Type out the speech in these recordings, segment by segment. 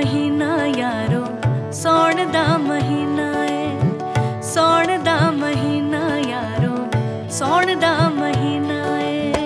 महीना यारो सौण दा महीना है, सौण दा महीना यारो सौण दा महीना है।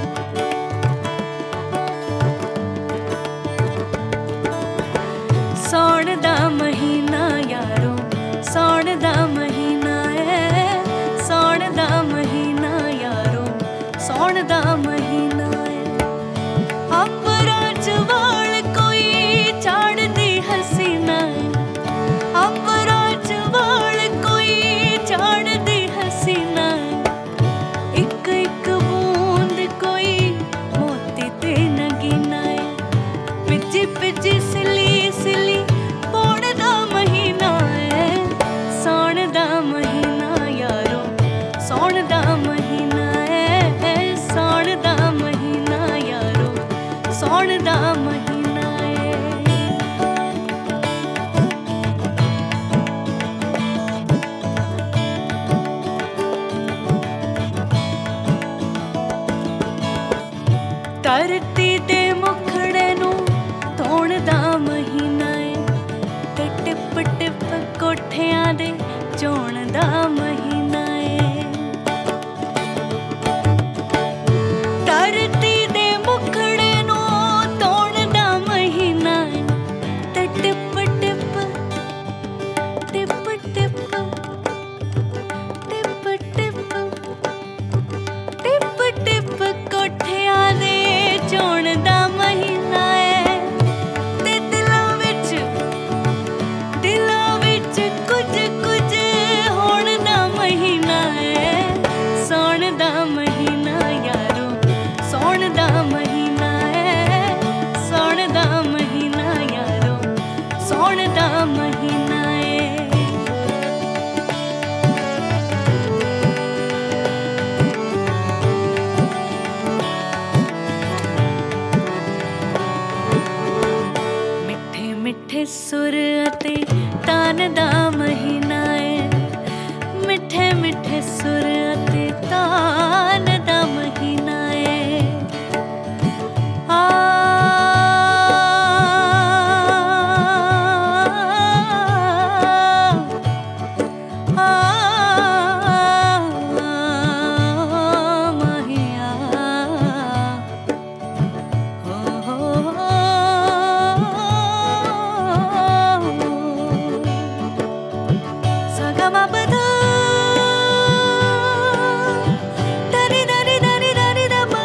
सौण दा महीना यारो सौण दा महीना है, सौण दा महीना यारो सौण दा महीना है। अंबरां च वाल कोई चाड़दी हसीना है, अंबरां च वाल कोई चाड़दी हसीना है। इक इक बूंद कोई मोती ते नगीना है, पिजी पिजी सिली सिली पौण दा महीना है। सौण दा महीना यारो सौण दा महीना है, सौण दा महीना यारो सौण दा महीना है। धरती दे मुखड़े नूं धोण दा महीना है, ते टिप टिप कोठियां दे चोण दा महीना है। धरती दे मुखड़े नूं धोण दा महीना है, ते टिप टिप टिप टिप टिप टिप टिप टिप कोठियां दे चोण दा महीना है। ते दिलां विच कुछ कुछ होण दा महीना है। सौण दा महीना यारो सौण दा महीना है, सौण दा महीना यारो सौण दा महीना है। मिठे मिठे सुर अते तान दा महीना है, मिठे मिठे सुर अते तान दा महीना है। आ माहिया सगमा बधा दरी दरी दरी दरी दमा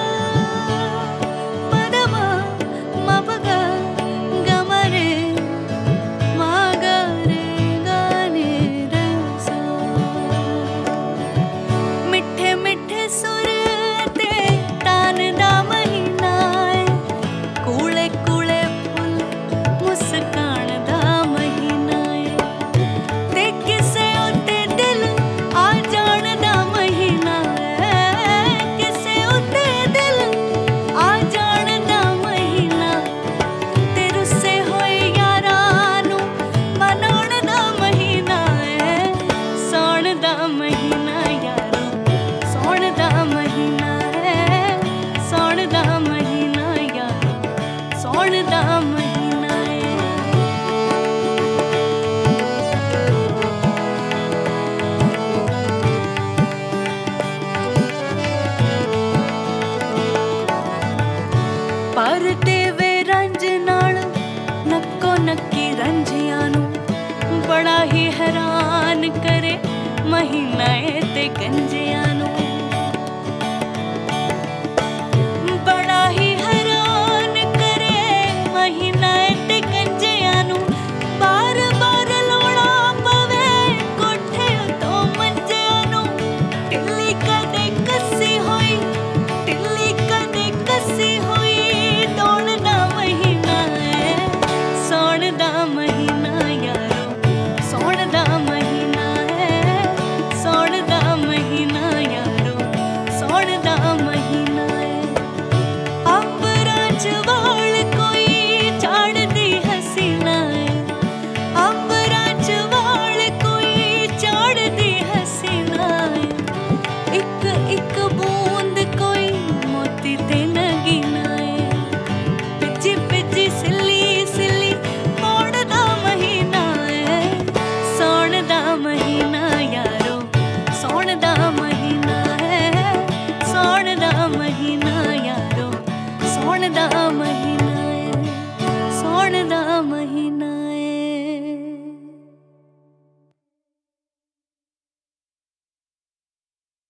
पदमा मपगा गमरे मागरे गाने रसा। मिठे मिठे सुर ते तान दा महीना है, कूले कूले फुल मुस्कान दा महीना है। ते किसे उत्ते दिल आ जाण दा महीना है, किसे उत्ते दिल आ जाण दा महीना। ते रुस्से होए यारां नूं मनाउण दा महीना है। सौण दा महीना यारो सौण दा महीना है, सौण दा महीना यारो सौण दा महीना है। पर देवे रंज नाल नक्को नक्की रंजियां नूं, बड़ा ही हैरान करे महीना ए ते गंजियां नूं। बड़ा ही हैरान करे महीना ए ते गंजियां नूं। बार बार लाउणा पवे कोठे उतों मंजियां नूं। टिल्ली कदे कसी होई, टिल्ली कदे कसी होई, दौण दा महीना है। सौण दा महीना